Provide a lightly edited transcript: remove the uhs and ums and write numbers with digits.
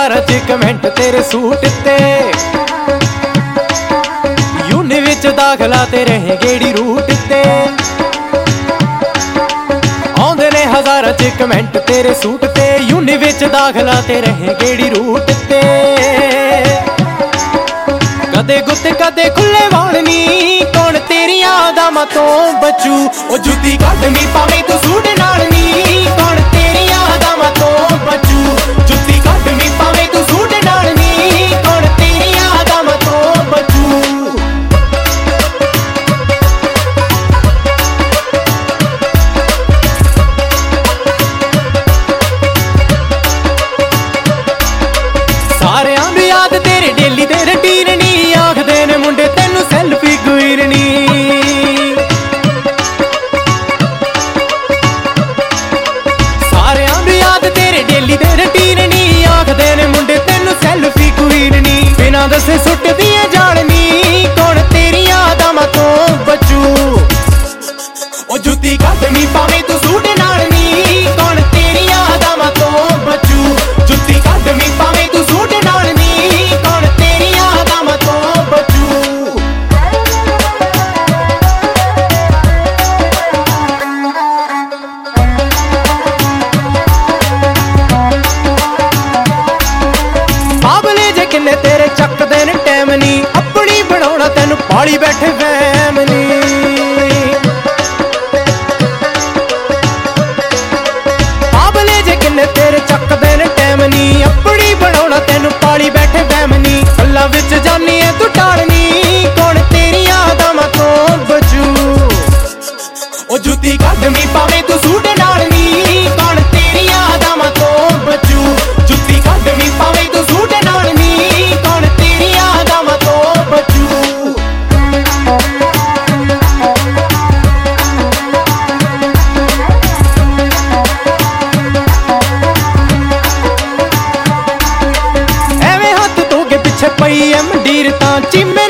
ਹਜ਼ਾਰਾਂ ਚ ਕਮੈਂਟ ਤੇਰੇ ਸੂਟ ਤੇ। ਯੂਨੀ ਵਿੱਚ ਦਾਖਲਾ ਤੇ ਰਹੇ ਗੇੜੀ ਰੂਟ ਤੇ। ਆਉਂਦੇ ਨੇ ਹਜ਼ਾਰਾਂ ਚ ਕਮੈਂਟ ਤੇਰੇ ਸੂਟ ਤੇ। ਯੂਨੀ ਵਿੱਚ ਦਾਖਲਾ ਤੇ ਰਹੇ ਗੇੜੀ ਰੂਟ ਤੇ। ਕਦੇ ਗੁੱਤ ਕਦੇ ਖੁੱਲੇ ਵਾਲ ਨੀ, ਕੌਣ ਤੇਰੀਆਂ ਅਦਾਵਾਂ ਤੋਂ ਬਚੂ। ਉਹ ਜੁੱਤੀ ਕੱਢ ਨੀ ਪਾਵੇਂ ਤੂੰ ਸੂਟ ਨਾਲ ਨੀ, ਕੌਣ ਤੇਰੀਆਂ ਅਦਾਵਾਂ ਤੋਂ ਬਚੂ। ਜੁੱਤੀ ਕੱਢ ਨੀ ਪਾਵੇਂ ਤੂੰ ਸੂਟ ਨਾਲ ਨੀ, ਕੌਣ ਤੇਰੀਆਂ ਅਦਾਵਾਂ ਤੋਂ ਬਚੂ। ਸਾਰਿਆਂ ਨੂੰ ਯਾਦ ਤੇਰੇ ਡੇਲੀ ਤੇ ਰੁਟੀਨ ਨੀ, ਆਖਦੇ ਨੇ ਮੁੰਡੇ ਤੈਨੂੰ ਸੈਲਫੀ ਗੁਈਰ ਨੀ। ਸਾਰਿਆਂ ਨੂੰ ਯਾਦ ਤੇਰੇ ਡੇਲੀ ਤੇ ਰੁਟੀਨ ਨੀ, ਆਖਦੇ ਨੇ ਮੁੰਡੇ ਤੈਨੂੰ ਸੈਲਫੀ ਗੁਈਰ ਨੀ। ਬਿਨਾਂ ਦੱਸੇ ਸੁੱਟਦੀ ਏ ਜਾਲ ਨੀ, ਕੌਣ ਤੇਰੀਆਂ ਅਦਾਵਾਂ ਤੋਂ ਬਚੂ। ਉਹ ਜੁੱਤੀ ਕੱਢ ਨੀ ਪਾਵੇਂ ਤੂੰ ਸੂਟ ਨਾਲ ਨੀ, ਕੌਣ ਤੇਰੀਆਂ ਅਦਾਵਾਂ ਤੋਂ ਬਚੂ। ਜੁੱਤੀ ਕੱਢ ਨੀ ਪਾਵੇਂ ਤੂੰ ਸੂਟ ਨਾਲ ਨੀ, ਕੌਣ ਤੇਰੀਆਂ ਅਦਾਵਾਂ ਤੋਂ ਬਚੂ। ਬਾਬਲੇ ਜੇ ਕਿੰਨੇ ਤੇਰੇ ਚੱਕਦੇ ਨੇ ਟਾਈਮ ਨੀ, ਆਪਣੀ ਬਣਾਉਣਾ ਤੈਨੂੰ ਪਾਲੀ ਬੈਠੇ ਵਹਿਮ ਨੀ। ਬਾਬਲੇ ਜੇ ਕਿੰਨੇ ਤੇਰੇ ਚੱਕਦੇ ਨੇ ਟਾਈਮ ਨੀ, ਆਪਣੀ ਬਣਾਉਣਾ ਤੈਨੂੰ ਪਾਲੀ ਬੈਠੇ ਵਹਿਮ ਨੀ। ਗੱਲਾਂ ਵਿੱਚ ਜਾਨੀ ਐ ਤੂੰ ਟਾਲਨੀ, ਕੌਣ ਤੇਰੀਆਂ ਅਦਾਵਾਂ ਤੋਂ ਬਚੂ। ਉਹ ਜੁੱਤੀ ਕੱਢ ਨੀ ਪਾਵੇਂ ਤੂੰ ਸੂਟ ਨਾਲ ਨੀ, ਕੌਣ ਤੇਰੀਆਂ ਅਦਾਵਾਂ ਤੋਂ ਬਚੂ। ਜੁੱਤੀ ਕੱਢ ਨੀ ਪਾਵੇਂ ਤੂੰ ਸੂਟ ਨਾਲ ਨੀ, ਕੌਣ ਤੇਰੀਆਂ ਅਦਾਵਾਂ ਤੋਂ ਬਚੂ। ਐਵੇਂ ਹੱਥ ਧੋ ਕੇ ਪਿੱਛੇ ਪਈ ਐ ਮੰਡੀਰ ਤਾਂ ਚੀਮੇ